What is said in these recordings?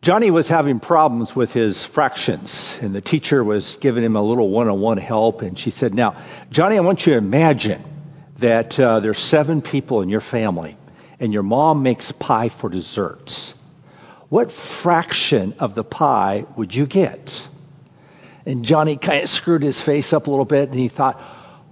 Johnny was having problems with his fractions, and the teacher was giving him a little one-on-one help, and she said, now, Johnny, I want you to imagine that there's 7 people in your family, and your mom makes pie for desserts. What fraction of the pie would you get? And Johnny kind of screwed his face up a little bit, and he thought,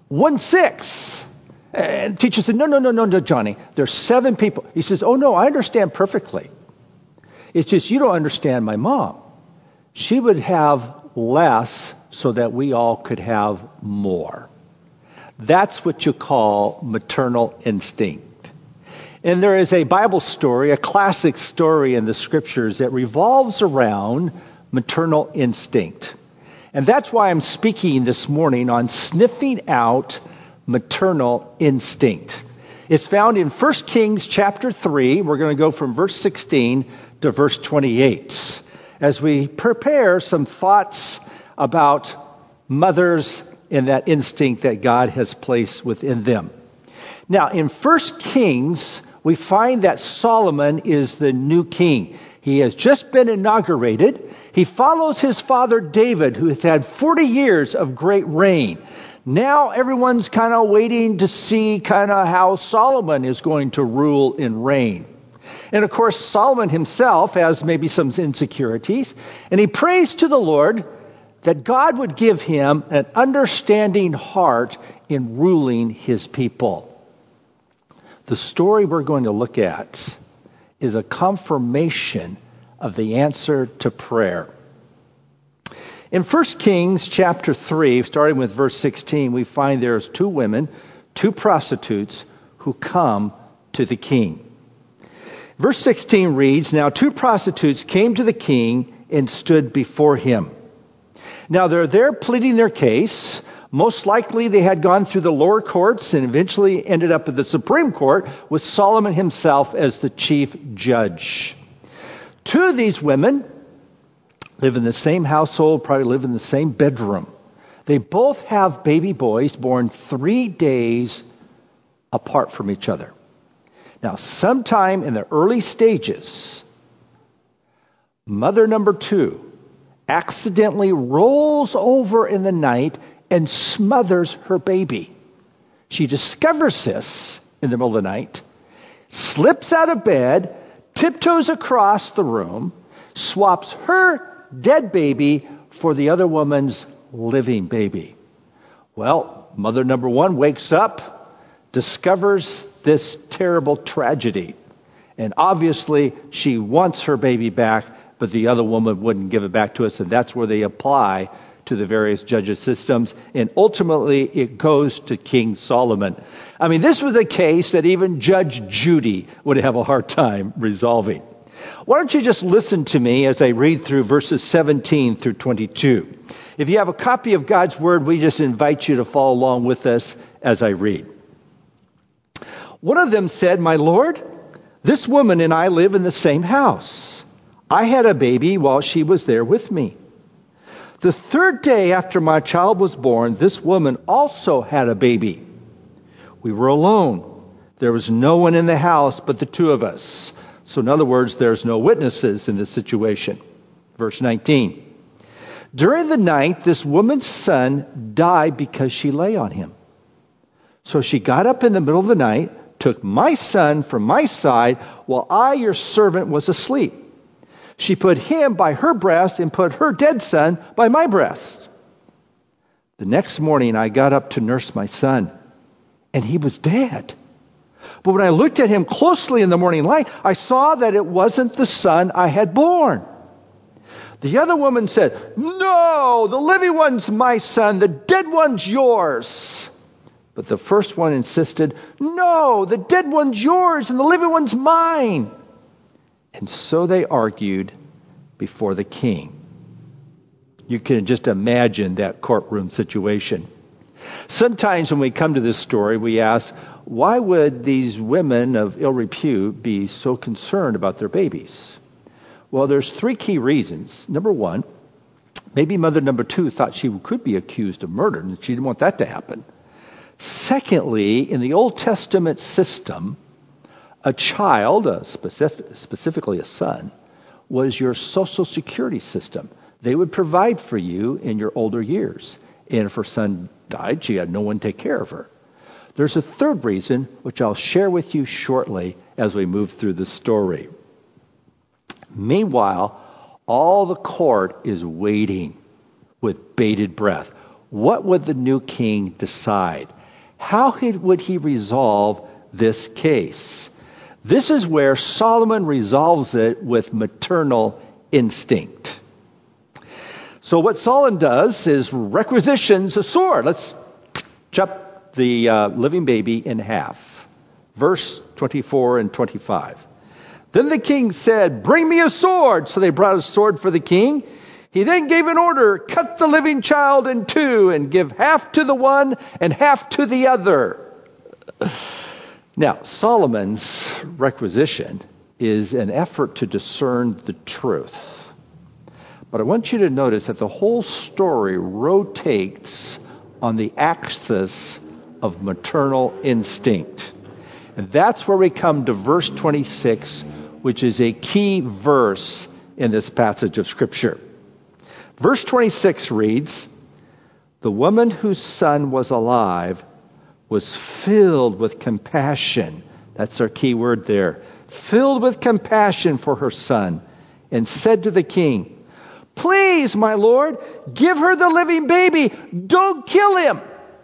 1/6. And the teacher said, no, Johnny, there's 7 people. He says, oh, no, I understand perfectly. It's just you don't understand my mom. She would have less so that we all could have more. That's what you call maternal instinct. And there is a Bible story, a classic story in the scriptures that revolves around maternal instinct. And that's why I'm speaking this morning on sniffing out maternal instinct. It's found in 1 Kings chapter 3. We're going to go from verse 16 to verse 28 as we prepare some thoughts about mothers and that instinct that God has placed within them. Now, in 1 Kings, we find that Solomon is the new king. He has just been inaugurated. He follows his father David, who has had 40 years of great reign. Now everyone's kind of waiting to see kind of how Solomon is going to rule and reign. And of course, Solomon himself has maybe some insecurities, and he prays to the Lord that God would give him an understanding heart in ruling his people. The story we're going to look at is a confirmation of the answer to prayer. In 1 Kings chapter 3, starting with verse 16, we find there's 2 women, 2 prostitutes, who come to the king. Verse 16 reads, now 2 prostitutes came to the king and stood before him. Now they're there pleading their case. Most likely they had gone through the lower courts and eventually ended up at the Supreme Court with Solomon himself as the chief judge. 2 of these women live in the same household, probably live in the same bedroom. They both have baby boys born 3 days apart from each other. Now, sometime in the early stages, mother number 2 accidentally rolls over in the night and smothers her baby. She discovers this in the middle of the night, slips out of bed, tiptoes across the room, swaps her dead baby for the other woman's living baby. Well, mother number 1 wakes up, discovers this terrible tragedy. And obviously, she wants her baby back, but the other woman wouldn't give it back to us. And that's where they apply to the various judges' systems. And ultimately, it goes to King Solomon. I mean, this was a case that even Judge Judy would have a hard time resolving. Why don't you just listen to me as I read through verses 17 through 22. If you have a copy of God's Word, we just invite you to follow along with us as I read. One of them said, my Lord, this woman and I live in the same house. I had a baby while she was there with me. The 3rd day after my child was born, this woman also had a baby. We were alone. There was no one in the house but the 2 of us. So in other words, there's no witnesses in this situation. Verse 19. During the night, this woman's son died because she lay on him. So she got up in the middle of the night, took my son from my side while I, your servant, was asleep. She put him by her breast and put her dead son by my breast. The next morning I got up to nurse my son, and he was dead. But when I looked at him closely in the morning light, I saw that it wasn't the son I had born. The other woman said, no, the living one's my son, the dead one's yours. But the first one insisted, no, the dead one's yours and the living one's mine. And so they argued before the king. You can just imagine that courtroom situation. Sometimes when we come to this story, we ask, why would these women of ill repute be so concerned about their babies? Well, there's 3 key reasons. Number 1, maybe mother number 2 thought she could be accused of murder, and she didn't want that to happen. Secondly, in the Old Testament system, a child, specifically a son, was your Social Security system. They would provide for you in your older years. And if her son died, she had no one to take care of her. There's a third reason, which I'll share with you shortly as we move through the story. Meanwhile, all the court is waiting with bated breath. What would the new king decide? How would he resolve this case? This is where Solomon resolves it with maternal instinct. So what Solomon does is requisitions a sword. Let's chop the living baby in half. Verse 24 and 25. Then the king said, "Bring me a sword." So they brought a sword for the king. He then gave an order, "Cut the living child in two and give half to the one and half to the other." Now, Solomon's requisition is an effort to discern the truth. But I want you to notice that the whole story rotates on the axis of maternal instinct. And that's where we come to verse 26, which is a key verse in this passage of Scripture. Verse 26 reads, "The woman whose son was alive was filled with compassion." That's our key word there. Filled with compassion for her son, and said to the king, "Please, my lord, give her the living baby. Don't kill him."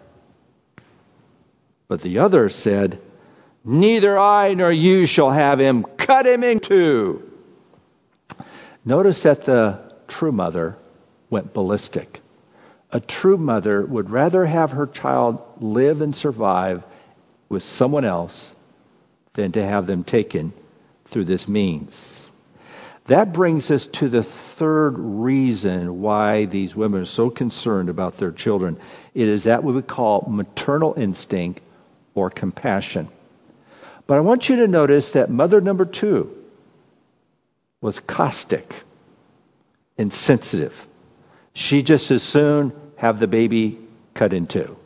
But the other said, "Neither I nor you shall have him. Cut him in two." Notice that the true mother went ballistic. A true mother would rather have her child live and survive with someone else than to have them taken through this means. That brings us to the third reason why these women are so concerned about their children. It is that what we call maternal instinct or compassion. But I want you to notice that mother number 2 was caustic, insensitive. She just as soon have the baby cut in two.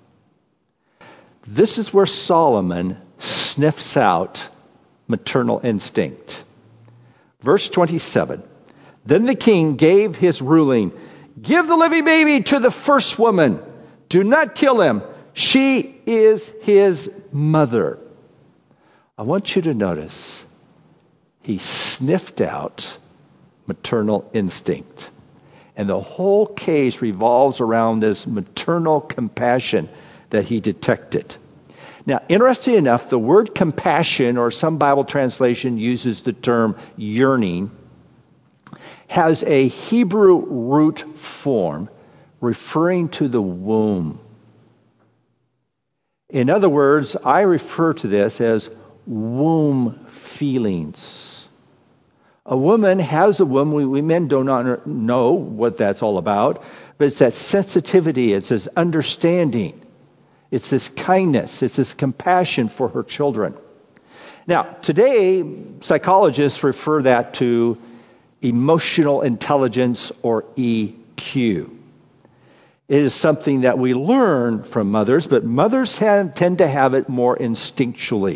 This is where Solomon sniffs out maternal instinct. Verse 27, "Then the king gave his ruling, 'Give the living baby to the first woman. Do not kill him. She is his mother.'" I want you to notice he sniffed out maternal instinct. And the whole case revolves around this maternal compassion that he detected. Now, interesting enough, the word compassion, or some Bible translation uses the term yearning, has a Hebrew root form referring to the womb. In other words, I refer to this as womb feelings. A woman has a womb. We men do not know what that's all about, but it's that sensitivity, it's this understanding, it's this kindness, it's this compassion for her children. Now, today, psychologists refer that to emotional intelligence, or EQ. It is something that we learn from mothers, but mothers tend to have it more instinctually.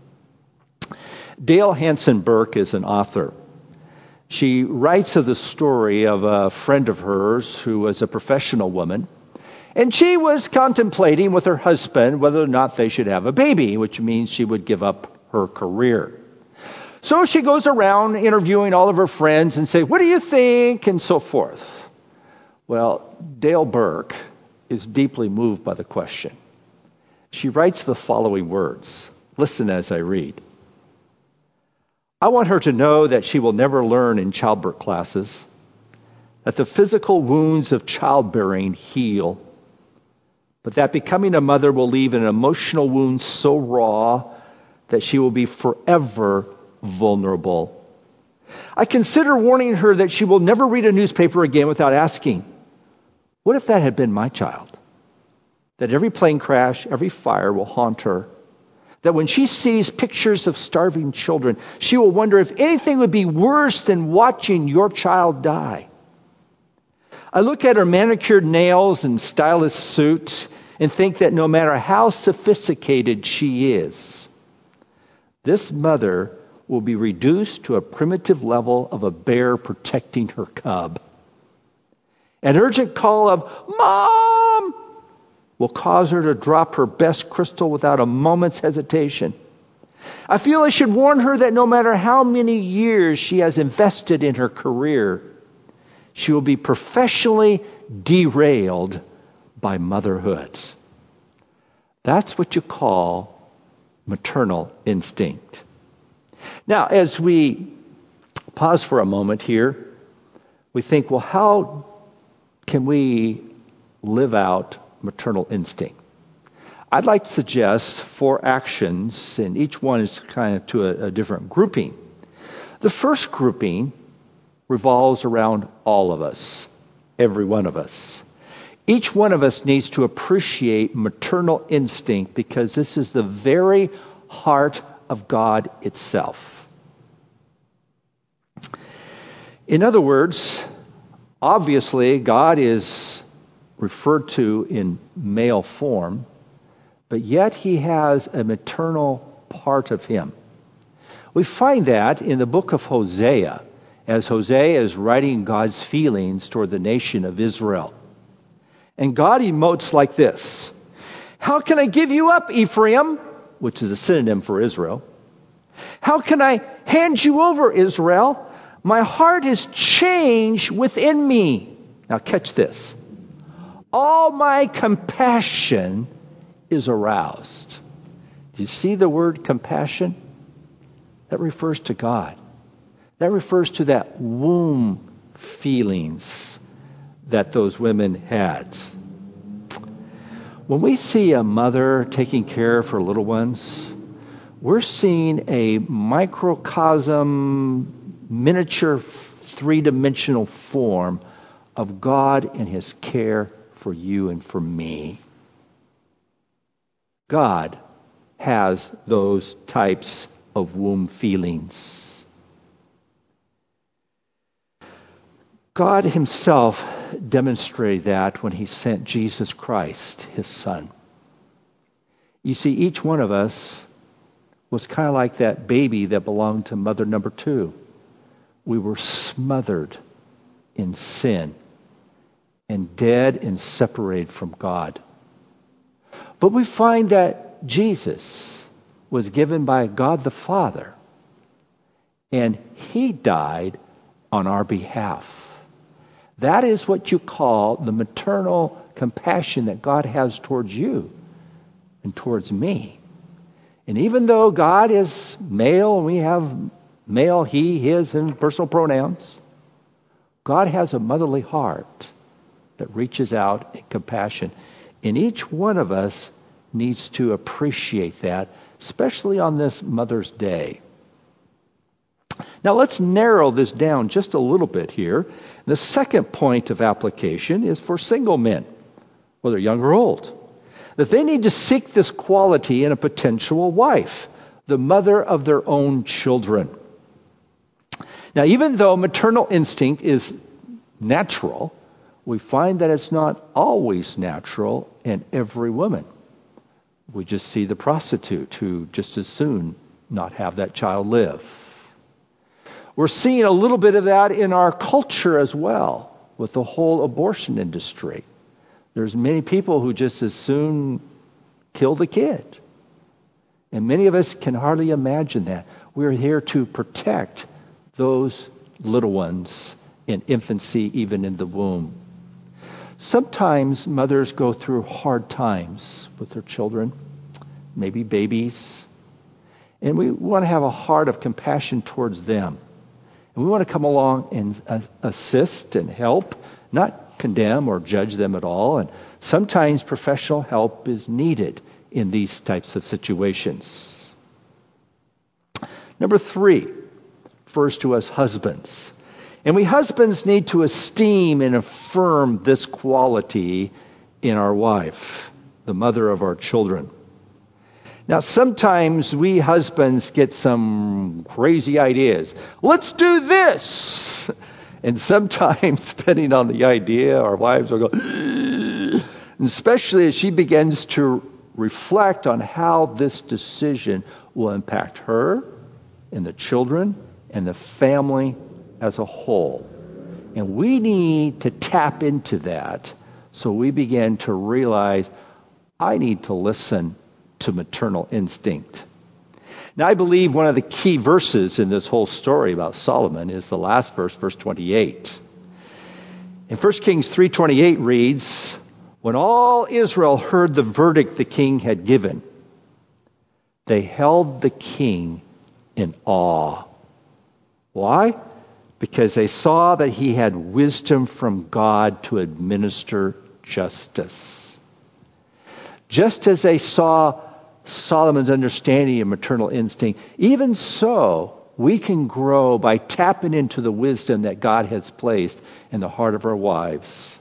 Dale Hansen Burke is an author. She writes of the story of a friend of hers who was a professional woman, and she was contemplating with her husband whether or not they should have a baby, which means she would give up her career. So she goes around interviewing all of her friends and say, "What do you think?" and so forth. Well, Dale Burke is deeply moved by the question. She writes the following words. Listen as I read. "I want her to know that she will never learn in childbirth classes, that the physical wounds of childbearing heal, but that becoming a mother will leave an emotional wound so raw that she will be forever vulnerable. I consider warning her that she will never read a newspaper again without asking, what if that had been my child? That every plane crash, every fire will haunt her. That when she sees pictures of starving children, she will wonder if anything would be worse than watching your child die. I look at her manicured nails and stylish suit and think that no matter how sophisticated she is, this mother will be reduced to a primitive level of a bear protecting her cub. An urgent call of, "Mom!" will cause her to drop her best crystal without a moment's hesitation. I feel I should warn her that no matter how many years she has invested in her career, she will be professionally derailed by motherhood. That's what you call maternal instinct. Now, as we pause for a moment here, we think, well, how can we live out maternal instinct? I'd like to suggest 4 actions, and each one is kind of to a different grouping. The first grouping revolves around all of us, every one of us. Each one of us needs to appreciate maternal instinct because this is the very heart of God itself. In other words, obviously, God is referred to in male form, but yet he has a maternal part of him. We find that in the book of Hosea, as Hosea is writing God's feelings toward the nation of Israel. And God emotes like this: "How can I give you up, Ephraim?" Which is a synonym for Israel. "How can I hand you over, Israel? My heart is changed within me." Now catch this. "All my compassion is aroused." Do you see the word compassion? That refers to God. That refers to that womb feelings that those women had. When we see a mother taking care of her little ones, we're seeing a microcosm, miniature, 3-dimensional form of God and his care for you and for me. God has those types of womb feelings. God himself demonstrated that when he sent Jesus Christ, his son. You see, each one of us was kind of like that baby that belonged to mother number 2. We were smothered in sin and dead and separated from God. But we find that Jesus was given by God the Father, and he died on our behalf. That is what you call the maternal compassion that God has towards you and towards me. And even though God is male, and we have male, he, his, and personal pronouns, God has a motherly heart that reaches out in compassion. And each one of us needs to appreciate that, especially on this Mother's Day. Now let's narrow this down just a little bit here. The second point of application is for single men, whether young or old, that they need to seek this quality in a potential wife, the mother of their own children. Now, even though maternal instinct is natural, we find that it's not always natural in every woman. We just see the prostitute who just as soon not have that child live. We're seeing a little bit of that in our culture as well, with the whole abortion industry. There's many people who just as soon killed a kid. And many of us can hardly imagine that. We're here to protect those little ones in infancy, even in the womb. Sometimes mothers go through hard times with their children, maybe babies. And we want to have a heart of compassion towards them. And we want to come along and assist and help, not condemn or judge them at all. And sometimes professional help is needed in these types of situations. Number 3 refers to us husbands. And we husbands need to esteem and affirm this quality in our wife, the mother of our children. Now, sometimes we husbands get some crazy ideas. Let's do this. And sometimes, depending on the idea, our wives will go, and especially as she begins to reflect on how this decision will impact her in the children and the family as a whole. And we need to tap into that so we begin to realize I need to listen to maternal instinct. Now, I believe one of the key verses in this whole story about Solomon is the last verse, verse 28. In 1 Kings 3:28 reads, when all Israel heard the verdict the king had given, they held the king in awe. Why? Because they saw that he had wisdom from God to administer justice. Just as they saw Solomon's understanding of maternal instinct, even so, we can grow by tapping into the wisdom that God has placed in the heart of our wives.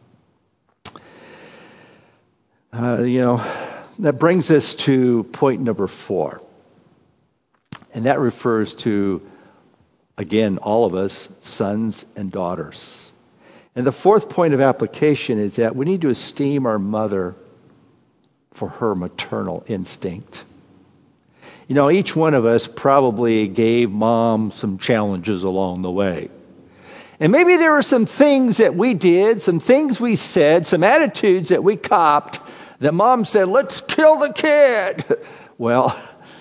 That brings us to point number 4. And that refers to, again, all of us, sons and daughters. And the fourth point of application is that we need to esteem our mother for her maternal instinct. Each one of us probably gave mom some challenges along the way. And maybe there were some things that we did, some things we said, some attitudes that we copped that mom said, let's kill the kid. Well,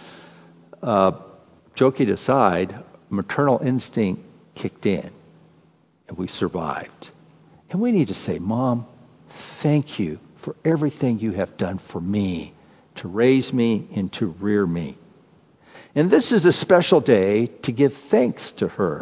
joking aside, maternal instinct kicked in and we survived. And we need to say, Mom, thank you for everything you have done for me, to raise me and to rear me. And this is a special day to give thanks to her.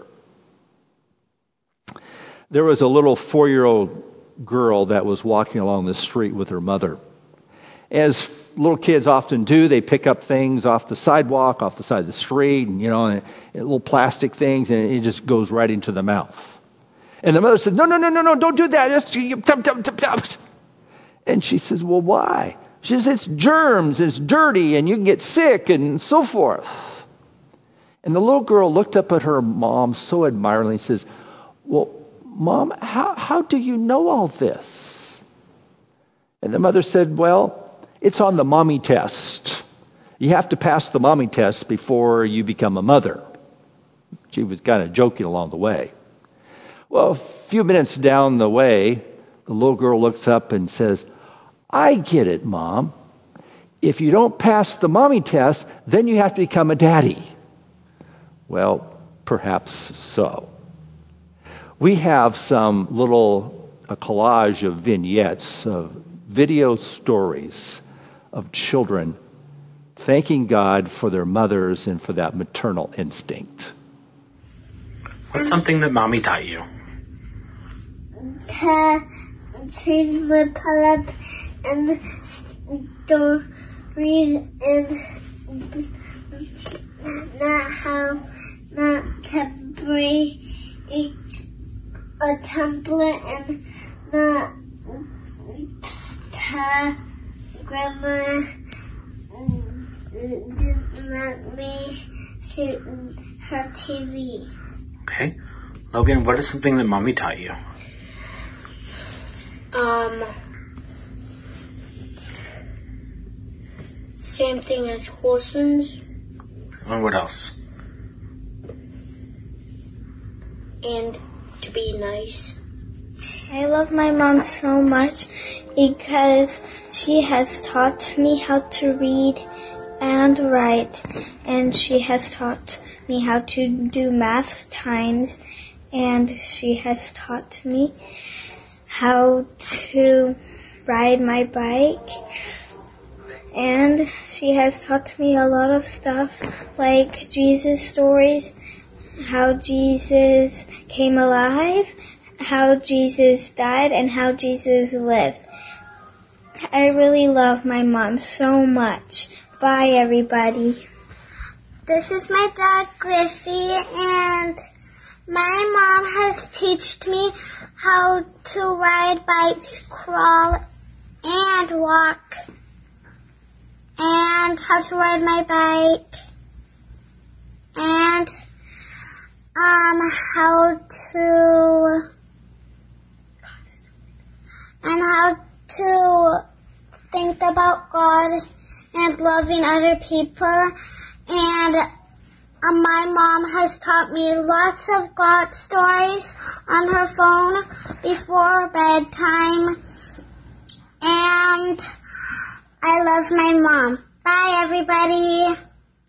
There was a little 4-year-old girl that was walking along the street with her mother. As little kids often do, they pick up things off the sidewalk, off the side of the street, and little plastic things, and it just goes right into the mouth. And the mother said, no, don't do that. And she says, well, why? She says, it's germs, it's dirty, and you can get sick, and so forth. And the little girl looked up at her mom so admiringly and says, well, Mom, how do you know all this? And the mother said, well, it's on the mommy test. You have to pass the mommy test before you become a mother. She was kind of joking along the way. Well, a few minutes down the way, the little girl looks up and says, I get it, Mom. If you don't pass the mommy test, then you have to become a daddy. Well, perhaps so. We have some a collage of vignettes, of video stories of children thanking God for their mothers and for that maternal instinct. What's something that Mommy taught you? To change my pull-up and stories and not to break a tumbler and not to Grandma didn't let me see her TV. Okay. Logan, what is something that Mommy taught you? Same thing as horses. And what else? And to be nice. I love my mom so much because she has taught me how to read and write, and she has taught me how to do math times, and she has taught me how to ride my bike, and she has taught me a lot of stuff like Jesus stories, how Jesus came alive, how Jesus died, and how Jesus lived. I really love my mom so much. Bye, everybody. This is my dog, Griffey, and my mom has taught me how to ride bikes, crawl, and walk, and how to ride my bike, and how to think about God and loving other people, and My mom has taught me lots of God stories on her phone before bedtime. And I love my mom. Bye, everybody.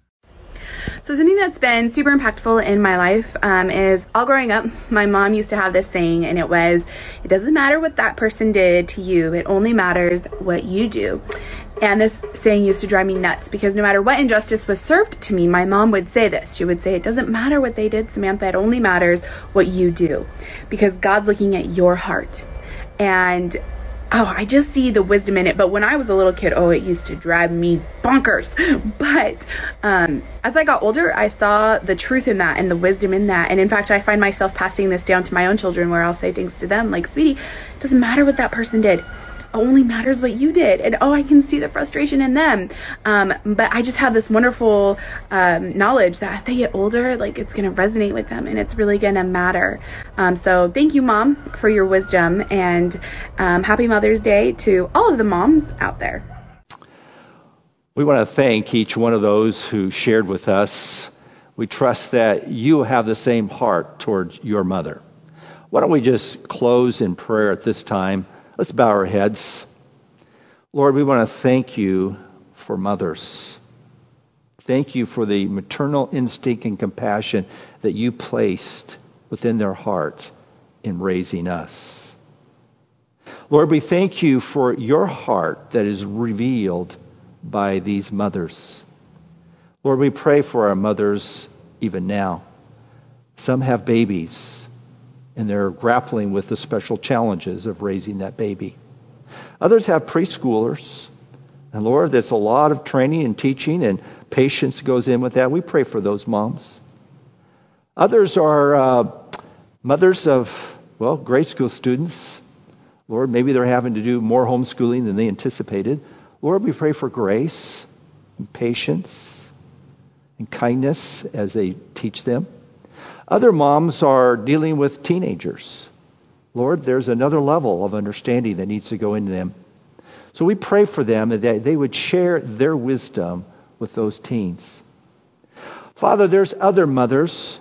So something that's been super impactful in my life is all growing up, my mom used to have this saying, and it was, it doesn't matter what that person did to you, it only matters what you do. And this saying used to drive me nuts because no matter what injustice was served to me, my mom would say this. She would say, it doesn't matter what they did, Samantha, it only matters what you do because God's looking at your heart. And I just see the wisdom in it. But when I was a little kid, it used to drive me bonkers. But as I got older, I saw the truth in that and the wisdom in that. And in fact, I find myself passing this down to my own children where I'll say things to them like, sweetie, it doesn't matter what that person did. It only matters what you did. And I can see the frustration in them. But I just have this wonderful knowledge that as they get older, like it's going to resonate with them and it's really going to matter. So thank you, Mom, for your wisdom, and happy Mother's Day to all of the moms out there. We want to thank each one of those who shared with us. We trust that you have the same heart towards your mother. Why don't we just close in prayer at this time? Let's bow our heads. Lord, we want to thank you for mothers. Thank you for the maternal instinct and compassion that you placed within their heart in raising us. Lord, we thank you for your heart that is revealed by these mothers. Lord, we pray for our mothers even now. Some have babies, and they're grappling with the special challenges of raising that baby. Others have preschoolers. And Lord, there's a lot of training and teaching and patience goes in with that. We pray for those moms. Others are mothers of, grade school students. Lord, maybe they're having to do more homeschooling than they anticipated. Lord, we pray for grace and patience and kindness as they teach them. Other moms are dealing with teenagers. Lord, there's another level of understanding that needs to go into them. So we pray for them that they would share their wisdom with those teens. Father, there's other mothers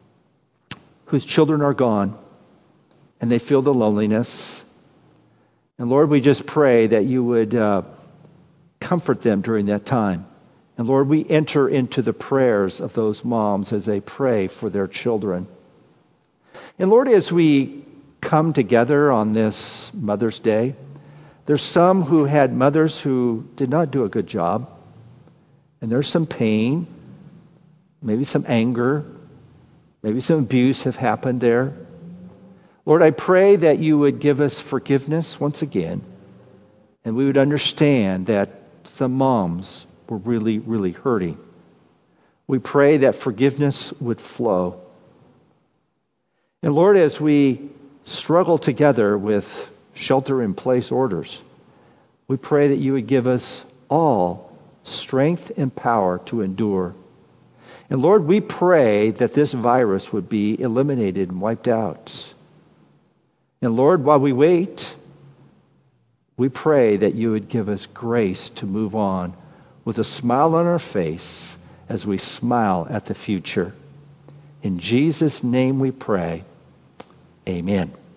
whose children are gone and they feel the loneliness. And Lord, we just pray that you would comfort them during that time. And Lord, we enter into the prayers of those moms as they pray for their children. And Lord, as we come together on this Mother's Day, there's some who had mothers who did not do a good job. And there's some pain, maybe some anger, maybe some abuse have happened there. Lord, I pray that you would give us forgiveness once again. And we would understand that some moms were really, really hurting. We pray that forgiveness would flow. And Lord, as we struggle together with shelter-in-place orders, we pray that you would give us all strength and power to endure. And Lord, we pray that this virus would be eliminated and wiped out. And Lord, while we wait, we pray that you would give us grace to move on with a smile on our face as we smile at the future. In Jesus' name we pray. Amen.